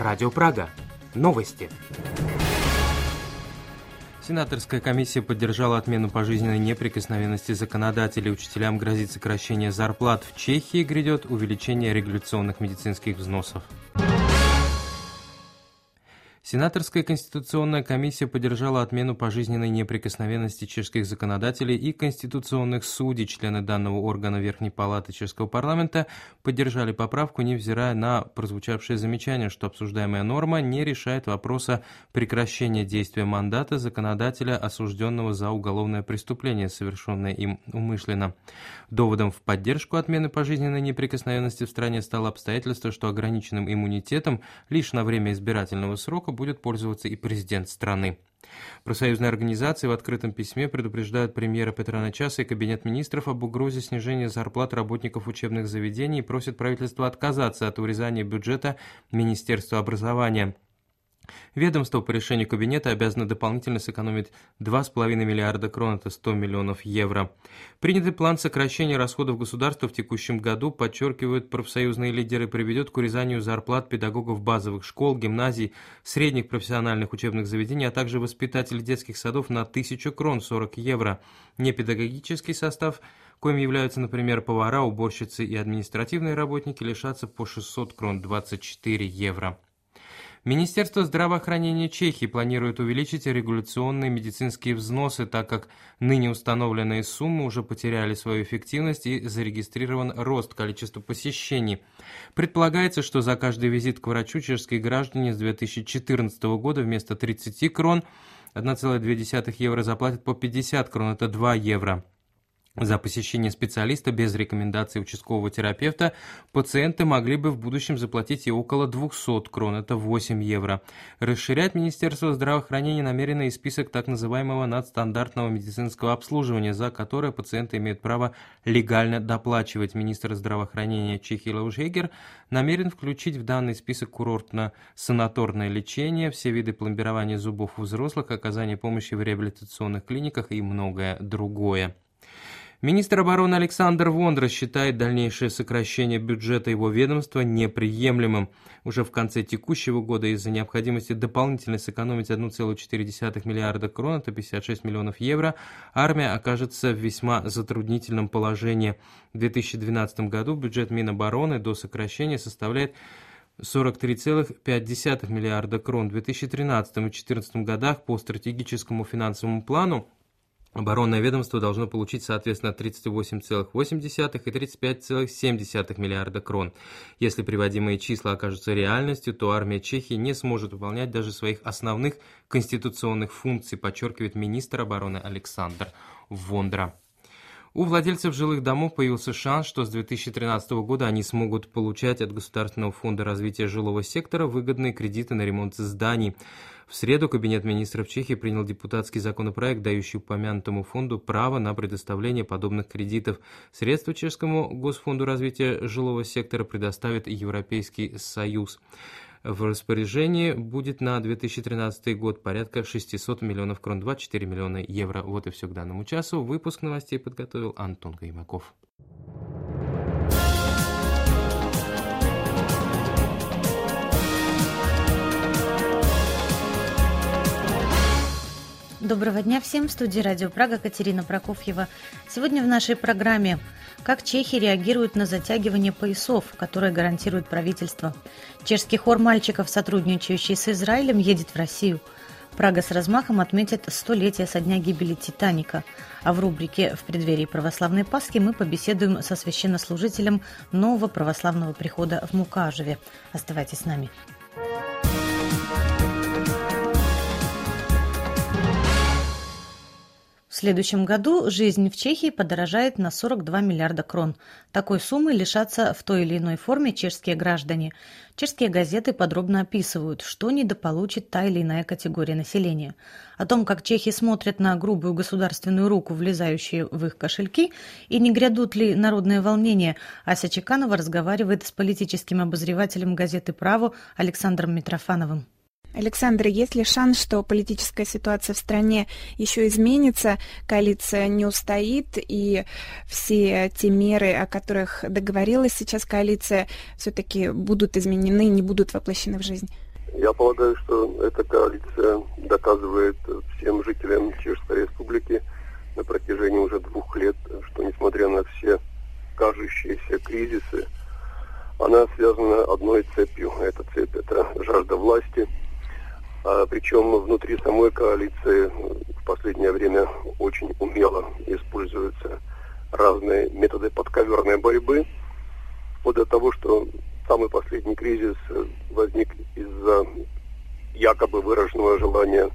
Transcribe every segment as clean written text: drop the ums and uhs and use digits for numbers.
Радио Прага. Новости. Сенаторская комиссия поддержала отмену пожизненной неприкосновенности законодателей. Учителям грозит сокращение зарплат. В Чехии грядет увеличение регуляционных медицинских взносов. Сенаторская конституционная комиссия поддержала отмену пожизненной неприкосновенности чешских законодателей и конституционных судей. Члены данного органа Верхней Палаты чешского парламента поддержали поправку, невзирая на прозвучавшее замечание, что обсуждаемая норма не решает вопроса прекращения действия мандата законодателя, осужденного за уголовное преступление, совершенное им умышленно. Доводом в поддержку отмены пожизненной неприкосновенности в стране стало обстоятельство, что ограниченным иммунитетом лишь на время избирательного срока будет пользоваться и президент страны. Профсоюзные организации в открытом письме предупреждают премьера Петра Нечаса и Кабинет министров об угрозе снижения зарплат работников учебных заведений и просят правительство отказаться от урезания бюджета Министерства образования. Ведомство по решению Кабинета обязано дополнительно сэкономить 2,5 миллиарда крон, это 100 миллионов евро. Принятый план сокращения расходов государства в текущем году, подчеркивают профсоюзные лидеры, приведет к урезанию зарплат педагогов базовых школ, гимназий, средних профессиональных учебных заведений, а также воспитателей детских садов на 1000 крон, 40 евро. Непедагогический состав, коим являются, например, повара, уборщицы и административные работники, лишатся по 600 крон, 24 евро. Министерство здравоохранения Чехии планирует увеличить регуляционные медицинские взносы, так как ныне установленные суммы уже потеряли свою эффективность и зарегистрирован рост количества посещений. Предполагается, что за каждый визит к врачу чешские граждане с 2014 года вместо 30 крон 1,2 евро заплатят по 50 крон, это 2 евро. За посещение специалиста без рекомендации участкового терапевта пациенты могли бы в будущем заплатить и около 200 крон, это 8 евро. Расширять Министерство здравоохранения намерено и список так называемого надстандартного медицинского обслуживания, за которое пациенты имеют право легально доплачивать. Министр здравоохранения Чехии Леош Хегер намерен включить в данный список курортно-санаторное лечение, все виды пломбирования зубов у взрослых, оказание помощи в реабилитационных клиниках и многое другое. Министр обороны Александр Вондра считает дальнейшее сокращение бюджета его ведомства неприемлемым. Уже в конце текущего года из-за необходимости дополнительно сэкономить 1,4 миллиарда крон, это 56 миллионов евро, армия окажется в весьма затруднительном положении. В 2012 году бюджет Минобороны до сокращения составляет 43,5 миллиарда крон. В 2013 и 2014 годах по стратегическому финансовому плану оборонное ведомство должно получить, соответственно, 38,8 и 35,7 миллиарда крон. Если приводимые числа окажутся реальностью, то армия Чехии не сможет выполнять даже своих основных конституционных функций, подчеркивает министр обороны Александр Вондра. У владельцев жилых домов появился шанс, что с 2013 года они смогут получать от Государственного фонда развития жилого сектора выгодные кредиты на ремонт зданий. В среду Кабинет министров Чехии принял депутатский законопроект, дающий упомянутому фонду право на предоставление подобных кредитов. Средства Чешскому Госфонду развития жилого сектора предоставит Европейский Союз. В распоряжении будет на 2013 год порядка 600 миллионов крон, 24 миллиона евро. Вот и все к данному часу. Выпуск новостей подготовил Антон Каймаков. Доброго дня всем! В студии Радио Прага Катерина Прокофьева. Сегодня в нашей программе «Как чехи реагируют на затягивание поясов, которые гарантирует правительство». Чешский хор мальчиков, сотрудничающий с Израилем, едет в Россию. Прага с размахом отметит 100-летие со дня гибели «Титаника». А в рубрике «В преддверии православной Пасхи» мы побеседуем со священнослужителем нового православного прихода в Мукажеве. Оставайтесь с нами. В следующем году жизнь в Чехии подорожает на 42 миллиарда крон. Такой суммы лишатся в той или иной форме чешские граждане. Чешские газеты подробно описывают, что недополучит та или иная категория населения. О том, как чехи смотрят на грубую государственную руку, влезающую в их кошельки, и не грядут ли народные волнения, Ася Чеканова разговаривает с политическим обозревателем газеты «Право» Александром Митрофановым. Александр, есть ли шанс, что политическая ситуация в стране еще изменится, коалиция не устоит, и все те меры, о которых договорилась сейчас коалиция, все-таки будут изменены, не будут воплощены в жизнь? Я полагаю, что эта коалиция доказывает всем жителям Чешской Республики на протяжении уже 2 лет, что несмотря на все кажущиеся кризисы, она связана одной цепью. Эта цепь – это жажда власти. Причем внутри самой коалиции в последнее время очень умело используются разные методы подковерной борьбы, вплоть до того, что самый последний кризис возник из-за якобы выраженного желания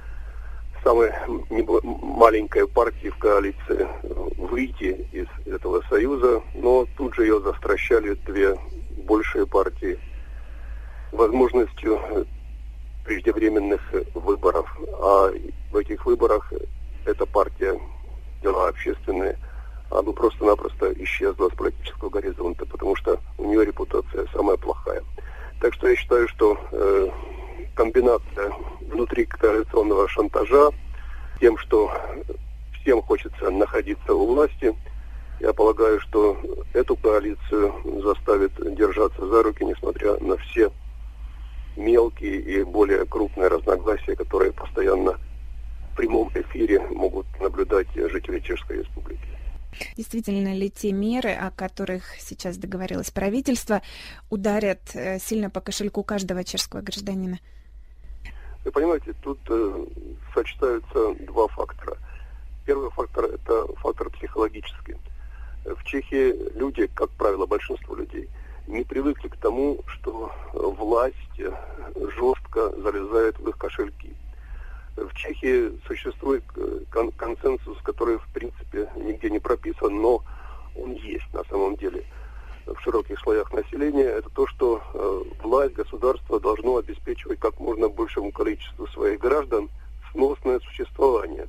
самой маленькой партии в коалиции выйти из этого союза, но тут же ее застращали 2 большие партии возможностью преждевременных выборов. А в этих выборах эта партия, дела общественные, она просто-напросто исчезла с политического горизонта, потому что у нее репутация самая плохая. Так что я считаю, что комбинация внутри коалиционного шантажа, тем, что всем хочется находиться у власти, я полагаю, что эту коалицию заставит держаться за руки, несмотря на все мелкие и более крупные разногласия, которые постоянно в прямом эфире могут наблюдать жители Чешской Республики. Действительно ли те меры, о которых сейчас договорилось правительство, ударят сильно по кошельку каждого чешского гражданина? Вы понимаете, тут сочетаются 2 фактора. Первый фактор – это фактор психологический. В Чехии люди, как правило, большинство людей, не привыкли к тому, что власть жестко залезает в их кошельки. В Чехии существует консенсус, который, в принципе, нигде не прописан, но он есть на самом деле в широких слоях населения. Это то, что власть, государство должно обеспечивать как можно большему количеству своих граждан сносное существование.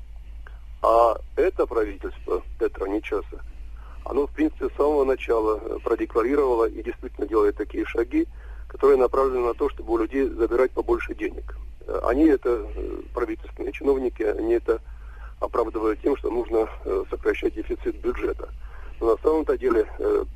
А это правительство Петра Нечаса, оно, в принципе, с самого начала продекларировало и действительно делает такие шаги, которые направлены на то, чтобы у людей забирать побольше денег. Они это, правительственные чиновники, они это оправдывают тем, что нужно сокращать дефицит бюджета. Но на самом-то деле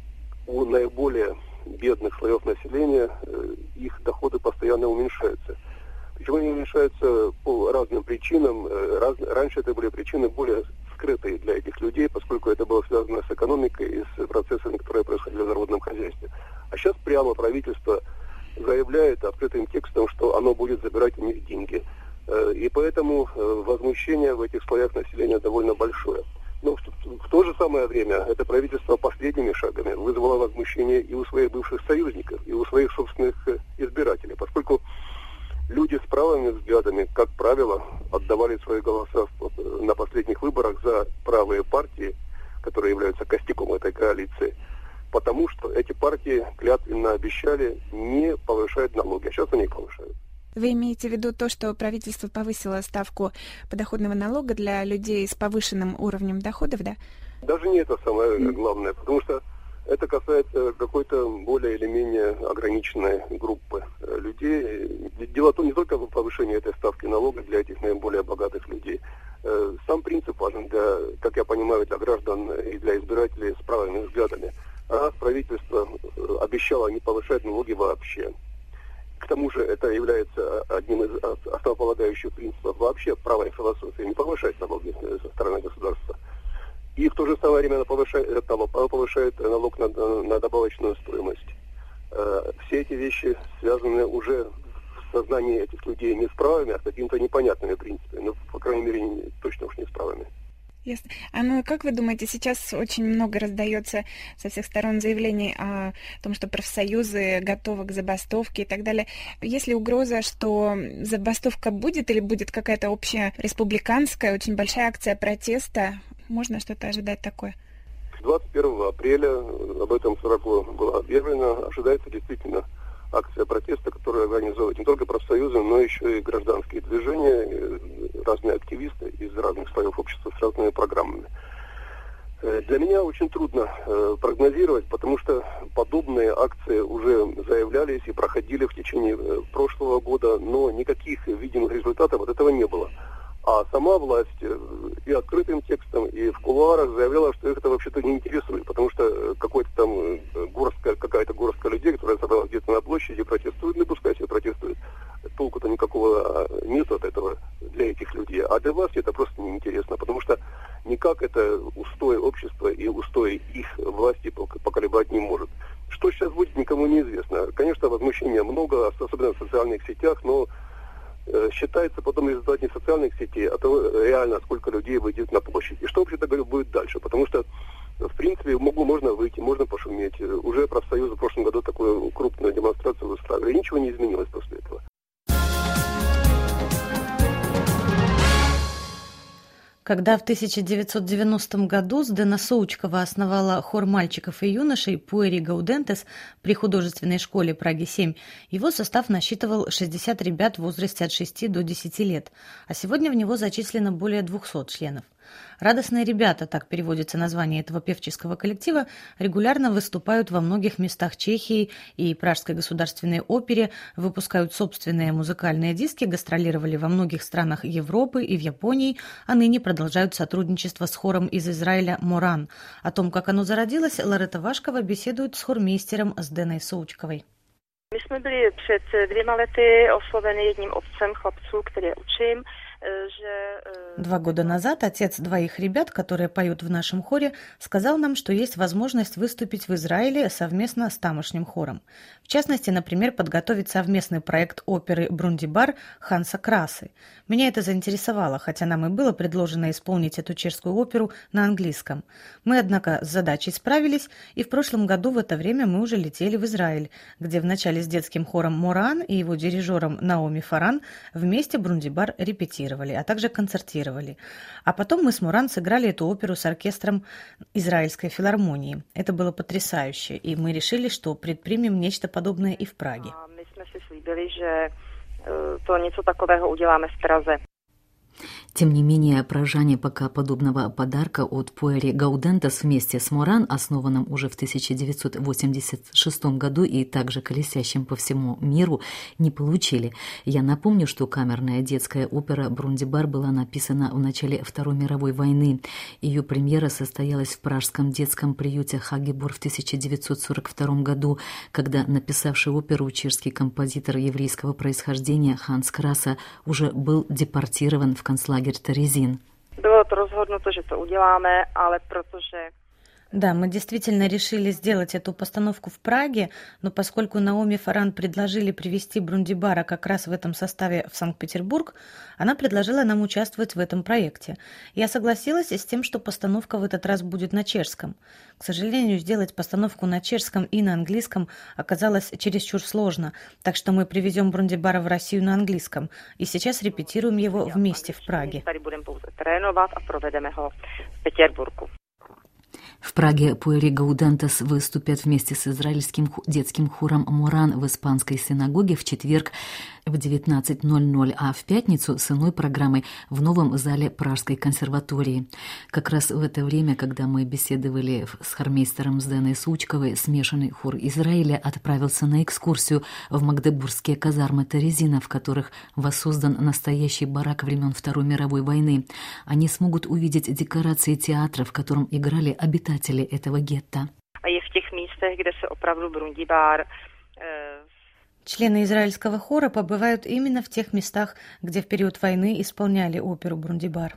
у наиболее бедных слоев населения их доходы постоянно уменьшаются. Причем они уменьшаются по разным причинам. Раньше это были причины более скрытые для этих людей, поскольку это было связано с экономикой и с процессами, которые происходили в народном хозяйстве. А сейчас прямо правительство заявляет открытым текстом, что оно будет забирать у них деньги. И поэтому возмущение в этих слоях населения довольно большое. Но в то же самое время это правительство последними шагами вызвало возмущение и у своих бывших союзников, и у своих собственных избирателей, поскольку люди с правыми взглядами, как правило, отдавали свои голоса на последних выборах за правые партии, которые являются костяком этой коалиции, потому что эти партии клятвенно обещали не повышать налоги, а сейчас они их повышают. Вы имеете в виду то, что правительство повысило ставку подоходного налога для людей с повышенным уровнем доходов, да? Даже не это самое главное, потому что это касается какой-то более или менее ограниченной группы людей. Дело не только в повышении этой ставки налога для этих наиболее богатых людей. Сам принцип важен, как я понимаю, для граждан и для избирателей с правыми взглядами. Раз правительство обещало не повышать налоги вообще, к тому же это является одним из основополагающих принципов вообще правой философии, не повышать налоги со стороны государства. И в то же самое время она повышает налог на добавочную стоимость. Все эти вещи связаны уже в сознании этих людей не с правыми, а с какими-то непонятными принципами. Ну, по крайней мере, точно уж не с правыми. Ясно. А ну как вы думаете, сейчас очень много раздается со всех сторон заявлений о том, что профсоюзы готовы к забастовке и так далее. Есть ли угроза, что забастовка будет или будет какая-то общая республиканская, очень большая акция протеста? Можно что-то ожидать такое? 21 апреля об этом широко было объявлено. Ожидается действительно акция протеста, которую организовывают не только профсоюзы, но еще и гражданские движения, разные активисты из разных слоев общества с разными программами. Для меня очень трудно прогнозировать, потому что подобные акции уже заявлялись и проходили в течение прошлого года, но никаких видимых результатов от этого не было. А сама власть и открытым текстом, и в кулуарах заявляла, что их это вообще-то не интересует, потому что какая-то горстка людей, которая собралась где-то на площади, протестует, ну пускай себе протестует. никакого нет от этого для этих людей. А для власти это просто неинтересно, потому что никак это устои общества и устои их власти поколебать не может. Что сейчас будет, никому не известно. Конечно, возмущения много, особенно в социальных сетях, но считается потом результат не социальных сетей, а того реально, сколько людей выйдет на площадь. И что, вообще-то говоря, будет дальше. Потому что, в принципе, можно выйти, можно пошуметь. Уже профсоюзы в прошлом году такую крупную демонстрацию устраивали. И ничего не изменилось после этого. Когда в 1990 году Здена Соучкова основала хор мальчиков и юношей «Пуэри Гаудентес» при художественной школе Праги-7, его состав насчитывал 60 ребят в возрасте от 6 до 10 лет, а сегодня в него зачислено более 200 членов. «Радостные ребята», так переводится название этого певческого коллектива, регулярно выступают во многих местах Чехии и Пражской государственной опере, выпускают собственные музыкальные диски, гастролировали во многих странах Европы и в Японии, а ныне продолжают сотрудничество с хором из Израиля «Моран». О том, как оно зародилось, Ларета Вашкова беседует с хормейстером Зdeной Соучковой. My jsme byli před 2 lety osloveni jedním otcem chlapců, které učím. 2 года назад отец 2 ребят, которые поют в нашем хоре, сказал нам, что есть возможность выступить в Израиле совместно с тамошним хором. В частности, например, подготовить совместный проект оперы «Брундибар» Ханса Красы. Меня это заинтересовало, хотя нам и было предложено исполнить эту чешскую оперу на английском. Мы, однако, с задачей справились, и в прошлом году в это время мы уже летели в Израиль, где вначале с детским хором «Моран» и его дирижером Наоми Фаран вместе «Брундибар» репетировали, а также концертировали. А потом мы с Моран сыграли эту оперу с оркестром Израильской филармонии. Это было потрясающе, и мы решили, что предпримем нечто подобное и в Праге. Мы si slíbili, že to něco takového uděláme v Praze. Тем не менее, пражане пока подобного подарка от Пуэри Гаудентес вместе с Моран, основанным уже в 1986 году и также колесящим по всему миру, не получили. Я напомню, что камерная детская опера «Брундибар» была написана в начале Второй мировой войны. Ее премьера состоялась в пражском детском приюте Хагебор в 1942 году, когда написавший оперу чешский композитор еврейского происхождения Ханс Краса уже был депортирован в концлагерь Терезин. Bylo to rozhodnuto, že to uděláme, ale protože... Да, мы действительно решили сделать эту постановку в Праге, но поскольку Наоми Фаран предложили привезти Брундибара как раз в этом составе в Санкт-Петербург, она предложила нам участвовать в этом проекте. Я согласилась с тем, что постановка в этот раз будет на чешском. К сожалению, сделать постановку на чешском и на английском оказалось чересчур сложно, так что мы привезем Брундибара в Россию на английском и сейчас репетируем его вместе в Праге. В Праге Пуэри Гаудентес выступят вместе с израильским детским хором «Моран» в испанской синагоге в четверг в 19:00, а в пятницу с иной программой в новом зале Пражской консерватории. Как раз в это время, когда мы беседовали с хормейстером Зденой Соучковой, смешанный хор Израиля отправился на экскурсию в магдебургские казармы Терезина, в которых воссоздан настоящий барак времен Второй мировой войны. Они смогут увидеть декорации театра, в котором играли обитатели этого гетто. А и в тех местах, где se opravdu Brundibár. Члены израильского хора побывают именно в тех местах, где в период войны исполняли оперу «Брундибар».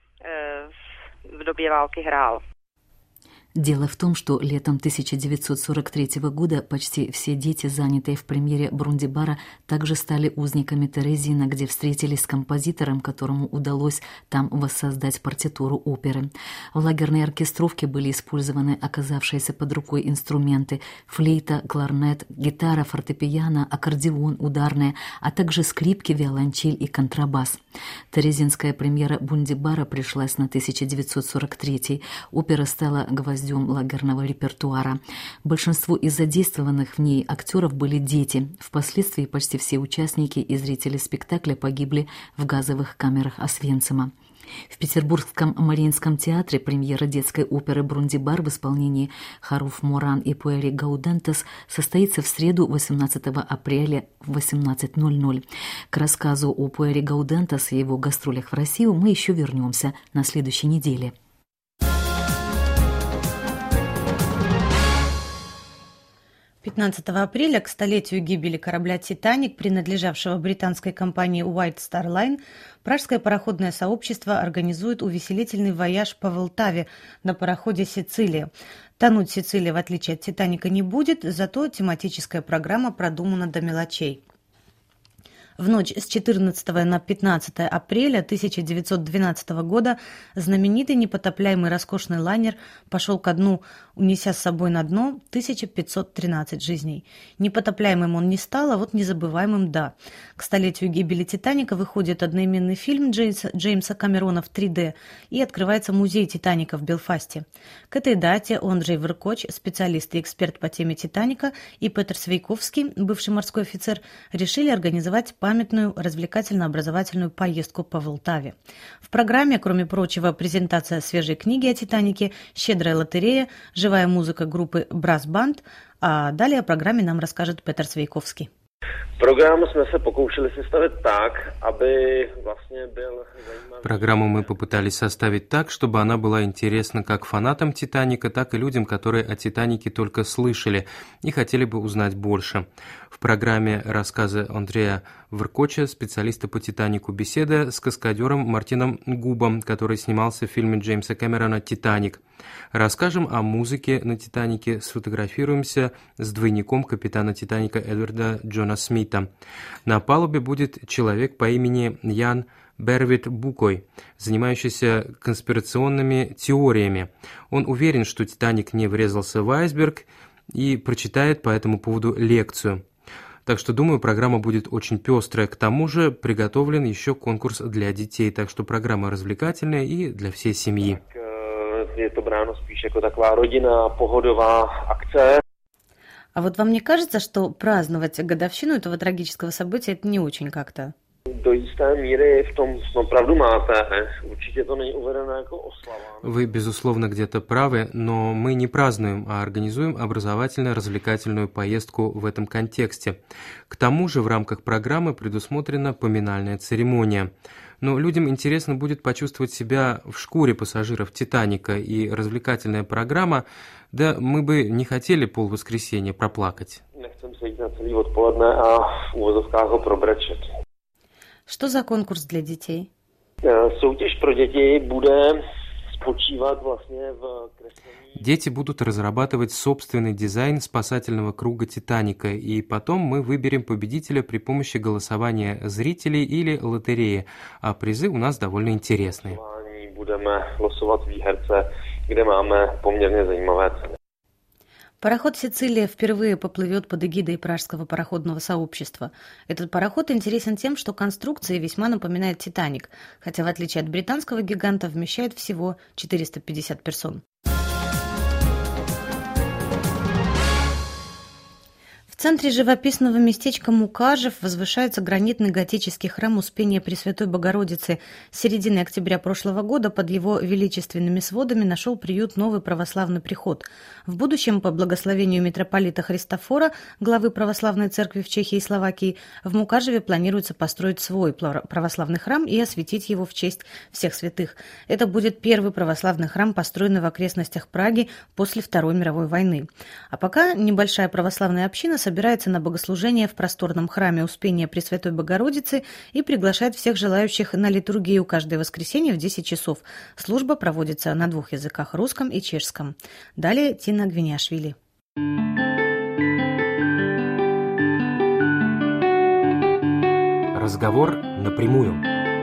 В době války hrál. Дело в том, что летом 1943 года почти все дети, занятые в премьере Брундибара, также стали узниками Терезина, где встретились с композитором, которому удалось там воссоздать партитуру оперы. В лагерной оркестровке были использованы оказавшиеся под рукой инструменты: флейта, кларнет, гитара, фортепиано, аккордеон, ударная, а также скрипки, виолончель и контрабас. Терезинская премьера Брундибара пришлась на 1943. Опера стала гвоздем лагерного репертуара. Большинство из задействованных в ней актеров были дети. Впоследствии почти все участники и зрители спектакля погибли в газовых камерах Освенцима. В Петербургском Мариинском театре премьера детской оперы «Брундибар» в исполнении хоров «Моран» и «Пуэри Гаудентес» состоится в среду 18 апреля в 18:00. К рассказу о «Пуэри Гаудентес» и его гастролях в Россию мы еще вернемся на следующей неделе. 15 апреля, к столетию гибели корабля «Титаник», принадлежавшего британской компании White Star Line, пражское пароходное сообщество организует увеселительный вояж по Волтаве на пароходе «Сицилия». Тонуть Сицилия, в отличие от «Титаника», не будет, зато тематическая программа продумана до мелочей. В ночь с 14 на 15 апреля 1912 года знаменитый непотопляемый роскошный лайнер пошел ко дну, унеся с собой на дно 1513 жизней. Непотопляемым он не стал, а вот незабываемым – да. К столетию гибели «Титаника» выходит одноименный фильм Джеймса Камерона в 3D и открывается музей «Титаника» в Белфасте. К этой дате Ондрей Веркоч, специалист и эксперт по теме «Титаника», и Петр Свейковский, бывший морской офицер, решили организовать памятную развлекательно-образовательную поездку по Волтаве. В программе, кроме прочего, презентация свежей книги о «Титанике», щедрая лотерея, живая музыка группы «Brass Band», а далее о программе нам расскажет Петр Свейковский. Программу мы попытались составить так, чтобы она была интересна как фанатам «Титаника», так и людям, которые о «Титанике» только слышали и хотели бы узнать больше. В программе рассказы Андрея Веркоча, специалиста по «Титанику», беседа с каскадером Мартином Губом, который снимался в фильме Джеймса Кэмерона «Титаник». Расскажем о музыке на «Титанике», сфотографируемся с двойником капитана «Титаника» Эдварда Джона Смита. На палубе будет человек по имени Ян Бервит Букой, занимающийся конспирационными теориями. Он уверен, что «Титаник» не врезался в айсберг и прочитает по этому поводу лекцию. Так что, думаю, программа будет очень пестрая. К тому же приготовлен еще конкурс для детей, так что программа развлекательная и для всей семьи. Это бráno spíš jako taková rodinná, pohodová akce. А вот вам не кажется, что праздновать годовщину этого трагического события это не очень как-то? До jisté míry v tom pravdu máte. Určitě to není uvedeno jako oslava. Вы, безусловно, где-то правы, но мы не празднуем, а организуем образовательно-развлекательную поездку в этом контексте. К тому же в рамках программы предусмотрена поминальная церемония. Но людям интересно будет почувствовать себя в шкуре пассажиров «Титаника», и развлекательная программа, да мы бы не хотели полвоскресенья проплакать. Nechcem se jít na celý odpoledne a v uvozovkách ho probrečet. Что за конкурс для детей? Soutěž pro děti bude spočívat vlastně v kreslení. Дети будут разрабатывать собственный дизайн спасательного круга «Титаника», и потом мы выберем победителя при помощи голосования зрителей или лотереи, а призы у нас довольно интересные. Budeme losovat výherce, kde máme poměrně zajímavé ceny. Пароход «Сицилия» впервые поплывет под эгидой пражского пароходного сообщества. Этот пароход интересен тем, что конструкция весьма напоминает «Титаник», хотя в отличие от британского гиганта вмещает всего 450 персон. В центре живописного местечка Мукажев возвышается гранитный готический храм Успения Пресвятой Богородицы. С середины октября прошлого года под его величественными сводами нашел приют новый православный приход. В будущем, по благословению митрополита Христофора, главы православной церкви в Чехии и Словакии, в Мукажеве планируется построить свой православный храм и осветить его в честь всех святых. Это будет первый православный храм, построенный в окрестностях Праги после Второй мировой войны. А пока небольшая православная община собирается на богослужение в просторном храме Успения Пресвятой Богородицы и приглашает всех желающих на литургию каждое воскресенье в 10 часов. Служба проводится на двух языках – русском и чешском. Далее Тина Гвиняшвили. Разговор напрямую.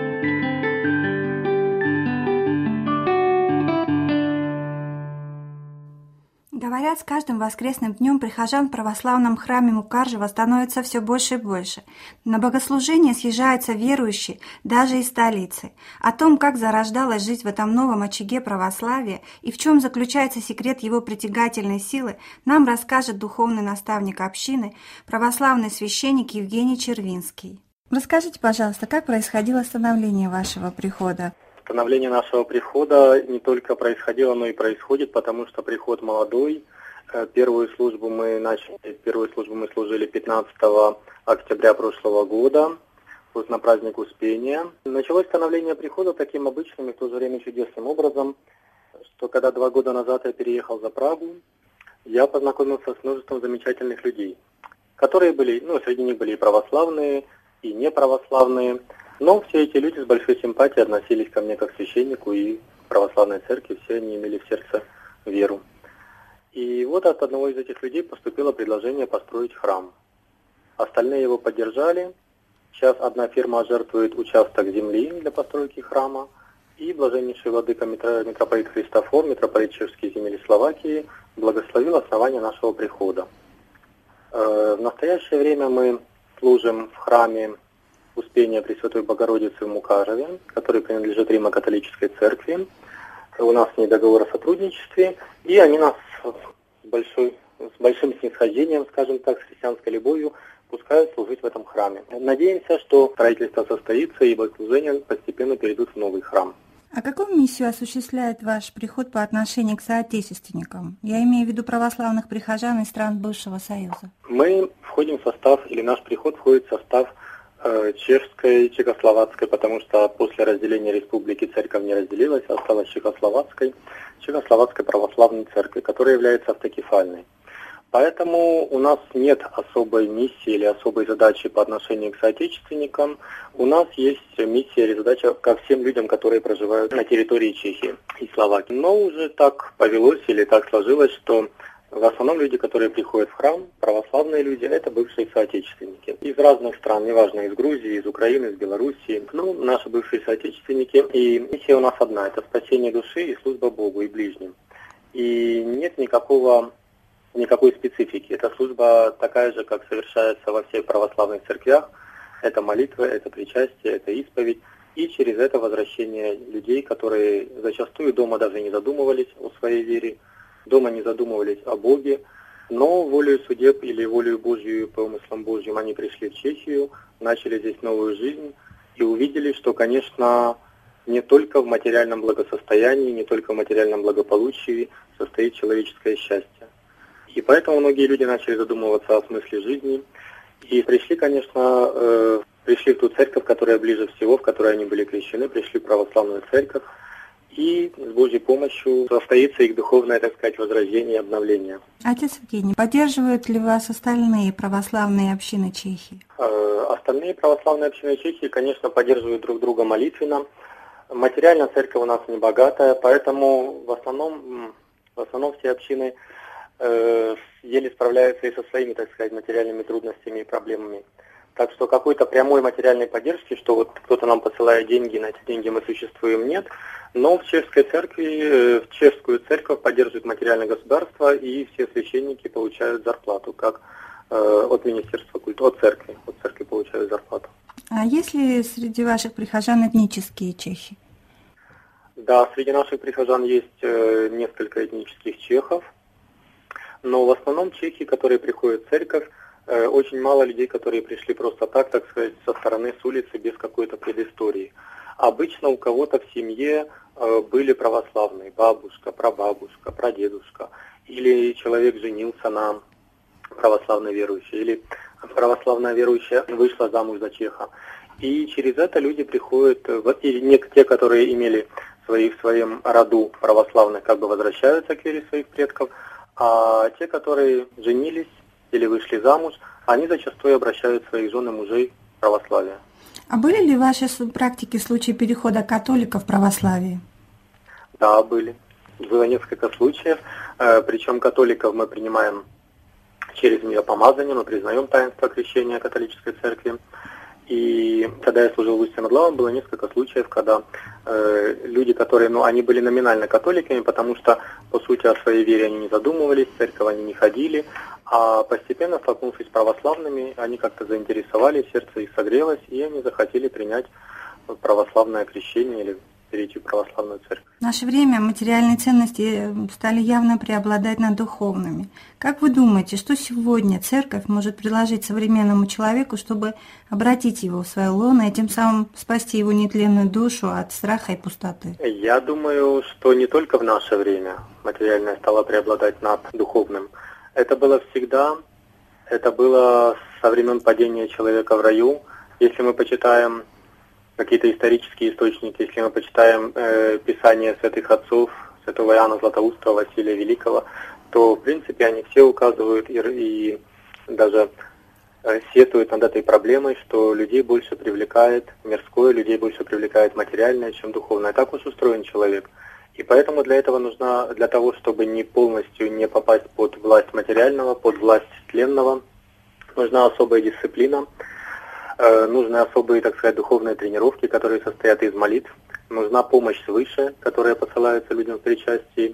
Говорят, с каждым воскресным днем прихожан в православном храме Мукажева становится все больше и больше. На богослужение съезжаются верующие даже из столицы. О том, как зарождалась жизнь в этом новом очаге православия и в чем заключается секрет его притягательной силы, нам расскажет духовный наставник общины, православный священник Евгений Червинский. Расскажите, пожалуйста, как происходило становление вашего прихода? Становление нашего прихода не только происходило, но и происходит, потому что приход молодой. Первую службу мы служили 15 октября прошлого года, на праздник Успения. Началось становление прихода таким обычным и в то же время чудесным образом, что когда 2 года назад я переехал за Прагу, я познакомился с множеством замечательных людей, которые были, среди них были и православные, и неправославные, но все эти люди с большой симпатией относились ко мне как к священнику и к православной церкви, все они имели в сердце веру. И вот от одного из этих людей поступило предложение построить храм. Остальные его поддержали. Сейчас одна фирма жертвует участок земли для постройки храма, и блаженнейший владыка митрополит Христофор, митрополит чешских земель и Словакии, благословил основание нашего прихода. В настоящее время мы служим в храме Успения Пресвятой Богородицы в Мукачеве, который принадлежит Римо-католической церкви. У нас с ней договор о сотрудничестве, и они нас с большим снисхождением, скажем так, с христианской любовью пускают служить в этом храме. Надеемся, что строительство состоится и богослужения постепенно перейдут в новый храм. А какую миссию осуществляет ваш приход по отношению к соотечественникам? Я имею в виду православных прихожан из стран бывшего Союза. Мы входим в состав, или наш приход входит в состав чешской, чехословацкой, потому что после разделения республики церковь не разделилась, а осталась чехословацкой православной церкви, которая является автокефальной. Поэтому у нас нет особой миссии или особой задачи по отношению к соотечественникам. У нас есть миссия или задача ко всем людям, которые проживают на территории Чехии и Словакии. Но уже так повелось или так сложилось, что в основном люди, которые приходят в храм, православные люди, это бывшие соотечественники. Из разных стран, неважно, из Грузии, из Украины, из Белоруссии. Наши бывшие соотечественники. И миссия у нас одна, это спасение души и служба Богу и ближним. И нет никакой специфики. Эта служба такая же, как совершается во всех православных церквях. Это молитва, это причастие, это исповедь. И через это возвращение людей, которые зачастую дома даже не задумывались о своей вере, дома не задумывались о Боге, но волею судеб или волею Божью, по умыслам Божьим, они пришли в Чехию, начали здесь новую жизнь и увидели, что, конечно, не только в материальном благосостоянии, не только в материальном благополучии состоит человеческое счастье. И поэтому многие люди начали задумываться о смысле жизни и пришли, конечно, в ту церковь, которая ближе всего, в которой они были крещены, пришли в православную церковь, и с Божьей помощью состоится их духовное, так сказать, возрождение и обновление. Отец Евгений, поддерживают ли вас остальные православные общины Чехии? Остальные православные общины Чехии, конечно, поддерживают друг друга молитвенно. Материально церковь у нас не богатая, поэтому в основном все общины еле справляются и со своими, так сказать, материальными трудностями и проблемами. Так что какой-то прямой материальной поддержки, что вот кто-то нам посылает деньги, на эти деньги мы существуем, нет. Но в чешской церкви, в чешскую церковь поддерживает материальное государство, и все священники получают зарплату, как от Министерства культуры, от церкви получают зарплату. А есть ли среди ваших прихожан этнические чехи? Да, среди наших прихожан есть несколько этнических чехов, но в основном чехи, которые приходят в церковь, очень мало людей, которые пришли просто так сказать, со стороны, с улицы, без какой-то предыстории. Обычно у кого-то в семье были православные, бабушка, прабабушка, прадедушка, или человек женился на православной верующей, или православная верующая вышла замуж за чеха. И через это люди приходят, или те, которые имели в своем роду православных, как бы возвращаются к вере своих предков, а те, которые женились или вышли замуж, они зачастую обращают своих жен и мужей в православие. А были ли в вашей практике случаи перехода католиков в православие? Да, были. Было несколько случаев. Причем католиков мы принимаем через миропомазание, мы признаем таинство крещения католической церкви. И когда я служил в Устье-над-Лавом, было несколько случаев, когда люди, которые, они были номинально католиками, потому что, по сути, о своей вере они не задумывались, в церковь они не ходили, а постепенно, столкнувшись с православными, они как-то заинтересовались, сердце их согрелось, и они захотели принять православное крещение или перейти в православную церковь. В наше время материальные ценности стали явно преобладать над духовными. Как вы думаете, что сегодня церковь может предложить современному человеку, чтобы обратить его в свое лоно и тем самым спасти его нетленную душу от страха и пустоты? Я думаю, что не только в наше время материальное стало преобладать над духовным. Это было всегда, это было со времен падения человека в раю. Если мы почитаем какие-то исторические источники, если мы почитаем Писания святых отцов, святого Иоанна Златоустого, Василия Великого, то, в принципе, они все указывают и даже сетуют над этой проблемой, что людей больше привлекает мирское, людей больше привлекает материальное, чем духовное. Так уж устроен человек. И поэтому для этого нужно, для того, чтобы не полностью не попасть под власть материального, под власть тленного, нужна особая дисциплина, нужны особые, так сказать, духовные тренировки, которые состоят из молитв, нужна помощь свыше, которая посылается людям в причастии,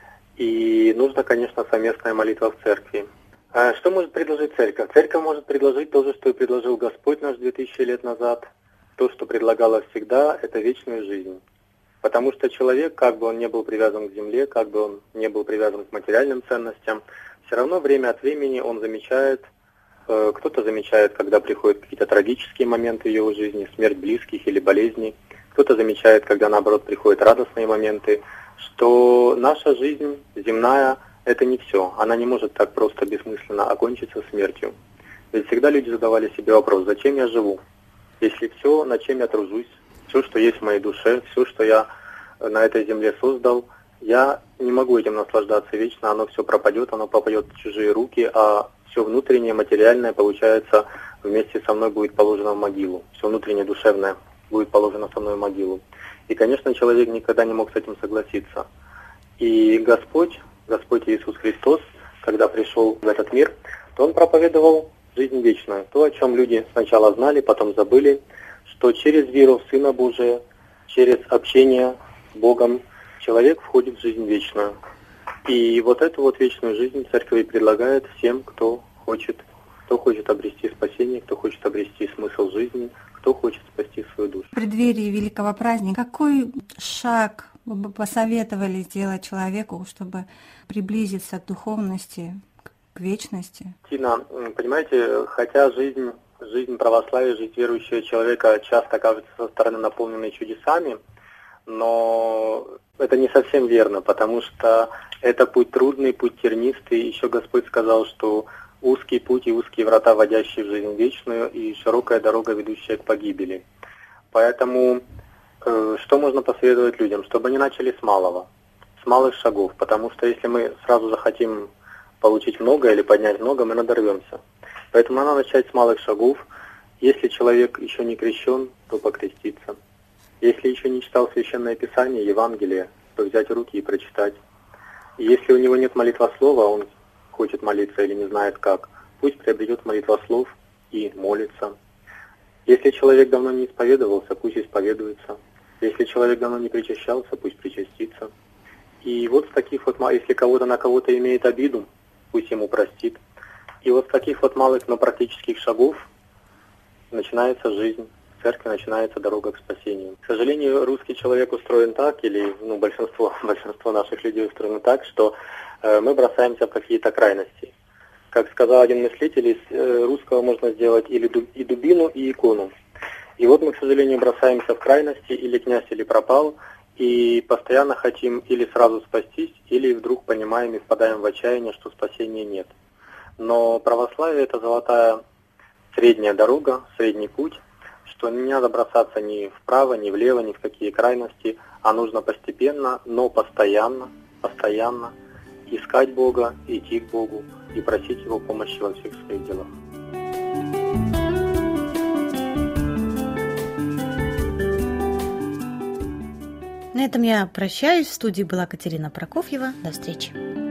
и нужна, конечно, совместная молитва в церкви. Что может предложить церковь? Церковь может предложить то же, что и предложил Господь наш 2000 лет назад. То, что предлагала всегда, это вечную жизнь. Потому что человек, как бы он не был привязан к земле, как бы он не был привязан к материальным ценностям, все равно время от времени он замечает, кто-то замечает, когда приходят какие-то трагические моменты в его жизни, смерть близких или болезни, кто-то замечает, когда наоборот приходят радостные моменты, что наша жизнь земная – это не все, она не может так просто бессмысленно окончиться смертью. Ведь всегда люди задавали себе вопрос, зачем я живу, если все, над чем я тружусь, все, что есть в моей душе, все, что я на этой земле создал, я не могу этим наслаждаться вечно, оно все пропадет, оно попадет в чужие руки, а все внутреннее, материальное, получается, вместе со мной будет положено в могилу. Все внутреннее, душевное будет положено со мной в могилу. И, конечно, человек никогда не мог с этим согласиться. И Господь Иисус Христос, когда пришел в этот мир, то Он проповедовал жизнь вечную. То, о чем люди сначала знали, потом забыли, что через веру в Сына Божия, через общение с Богом человек входит в жизнь вечную. И вот эту вот вечную жизнь Церковь предлагает всем, кто хочет обрести спасение, кто хочет обрести смысл жизни, кто хочет спасти свою душу. В преддверии великого праздника какой шаг вы бы посоветовали сделать человеку, чтобы приблизиться к духовности, к вечности? Тина, понимаете, хотя жизнь православия, жизнь верующего человека часто кажется со стороны наполненной чудесами, но это не совсем верно, потому что это путь трудный, путь тернистый. Еще Господь сказал, что узкий путь и узкие врата, водящие в жизнь вечную, и широкая дорога, ведущая к погибели. Поэтому что можно посоветовать людям? Чтобы они начали с малого, с малых шагов, потому что если мы сразу захотим получить много или поднять много, мы надорвемся. Поэтому надо начать с малых шагов. Если человек еще не крещен, то покреститься. Если еще не читал Священное Писание, Евангелие, то взять в руки и прочитать. И если у него нет молитвослова, он хочет молиться или не знает как, пусть приобретет молитвослов и молится. Если человек давно не исповедовался, пусть исповедуется. Если человек давно не причащался, пусть причастится. И вот с таких вот, если кого-то на кого-то имеет обиду, пусть ему простит. И вот с таких вот малых, но практических шагов начинается жизнь. В церкви начинается дорога к спасению. К сожалению, русский человек устроен так, или большинство наших людей устроено так, что мы бросаемся в какие-то крайности. Как сказал один мыслитель, из русского можно сделать и дубину, и икону. И вот мы, к сожалению, бросаемся в крайности, или князь, или пропал, и постоянно хотим или сразу спастись, или вдруг понимаем и впадаем в отчаяние, что спасения нет. Но православие – это золотая средняя дорога, средний путь, что не надо бросаться ни вправо, ни влево, ни в какие крайности, а нужно постепенно, но постоянно искать Бога, идти к Богу и просить Его помощи во всех своих делах. На этом я прощаюсь. В студии была Катерина Прокофьева. До встречи.